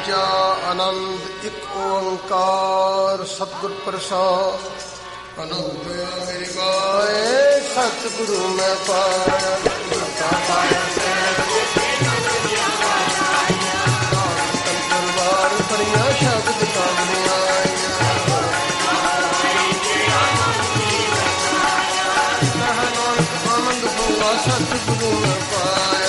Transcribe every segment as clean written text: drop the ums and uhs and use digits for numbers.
ਤੀਜਾ ਆਨੰਦ ਇੱਕ ਓੰਕਾਰ ਸਤਿਗੁਰ ਪ੍ਰਸਾਦ। ਅਨੰਦ ਮੇਰੀ ਗਾਏ ਸਤਿਗੁਰੂ ਮੈਂ ਪਾਇਆ ਦਰਬਾਰ ਪੜੀਆਂ ਸ਼ਬਦ ਕਾਮਣੀਆਂ ਆਨੰਦ ਹੋਗਾ ਸਤਿਗੁਰੂ ਮੈਂ ਪਾਇਆ।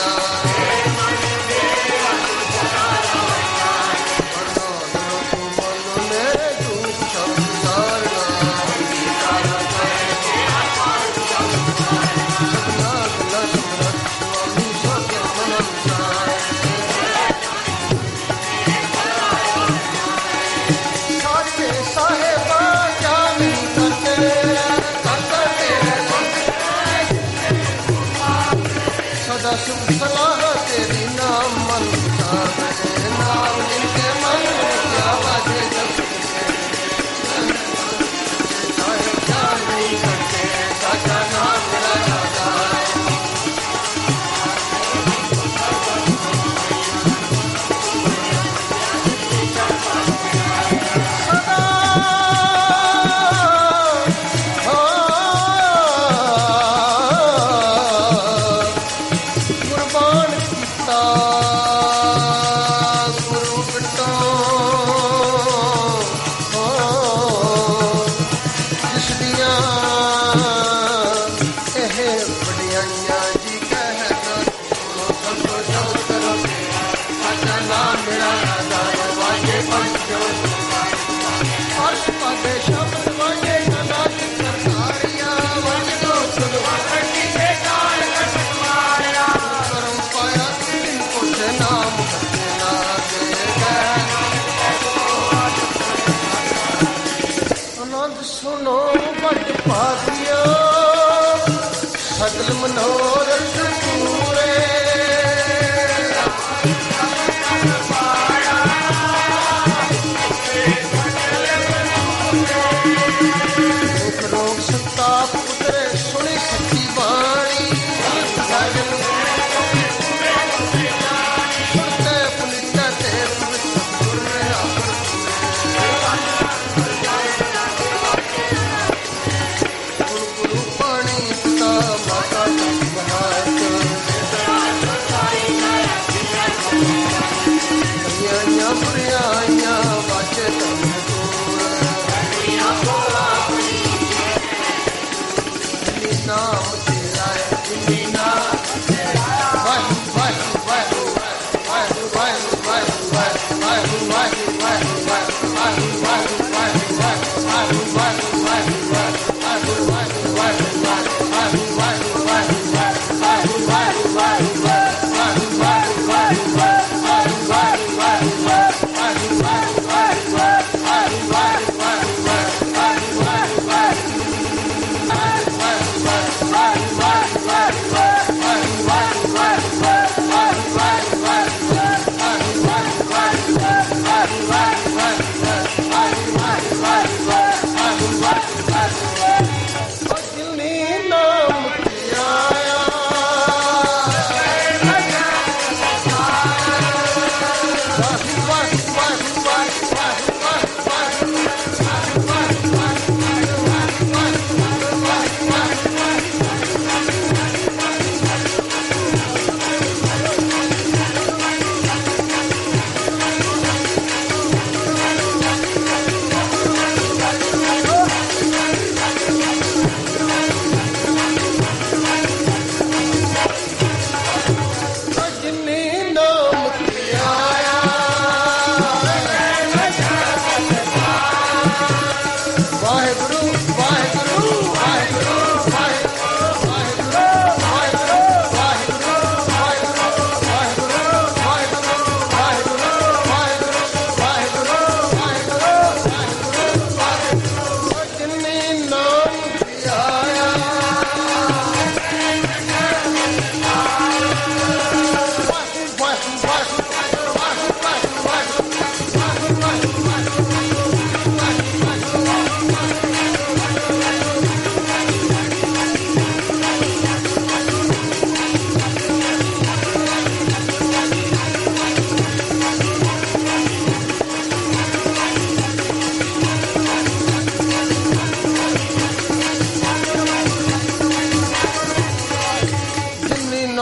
ਸਲਾਹ ਤੇਰੀ ਨਾਮ ਮਨ ਚਾਹੇ ਨਾਮ ਜਿਨਕੇ ਮਨ ਕਿਆ ਬਾਜੇ ਚਾਹੇ ਚਾਹ ਨਹੀਂ ਕਰਤੇ ਸਾਡਾ ਨਾਮ ਮੇਰਾ ਰਾਜਾ ਸਗਲ ਮਨੋਰਥ ਪੂਰੇ ਦੁਖ ਰੋਗ ਸੰਤਾਪ ਉਤਰੇ ਸੁਣੀ ਸੱਚੀ ਬਾਣੀ ਸੁਣਤੇ ਪੁਨੀਤਾ ਤੇ ਪਵਿੱਤਰ ਗੁਰੂ ਪਾਣੀ ਨਾਮ ਤੇਰਾ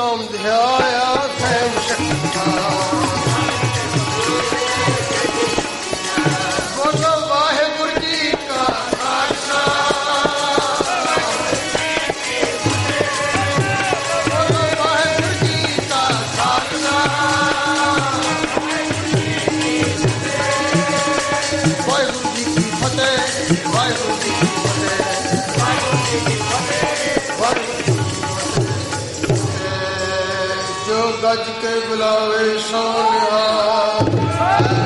ਨਾਮ ਧਿਆਇਆ ਸੈਨ ਸ਼ਕਤਾ ਬੋਲੋ ਵਾਹਿਗੁਰੂ ਜੀ ਕਾ ਖਾਲਸਾ ਬੋਲੋ ਵਾਹਿਗੁਰੂ ਜੀ ਕਾ ਖਾਲਸਾ ਵਾਹਿਗੁਰੂ ਜੀ ਕੀ ਫਤਿਹ ਵਾਹਿਗੁਰੂ ਜੀ ਕੀ ਫਤਿਹ ਵਾਹਿਗੁਰੂ ਜੀ ਕੀ ਫਤਿਹ ਵਾਹਿਗੁਰੂ ਜੋ ਗੱਜ ਕੇ ਬੁਲਾਵੇ ਸੋਨਿਆ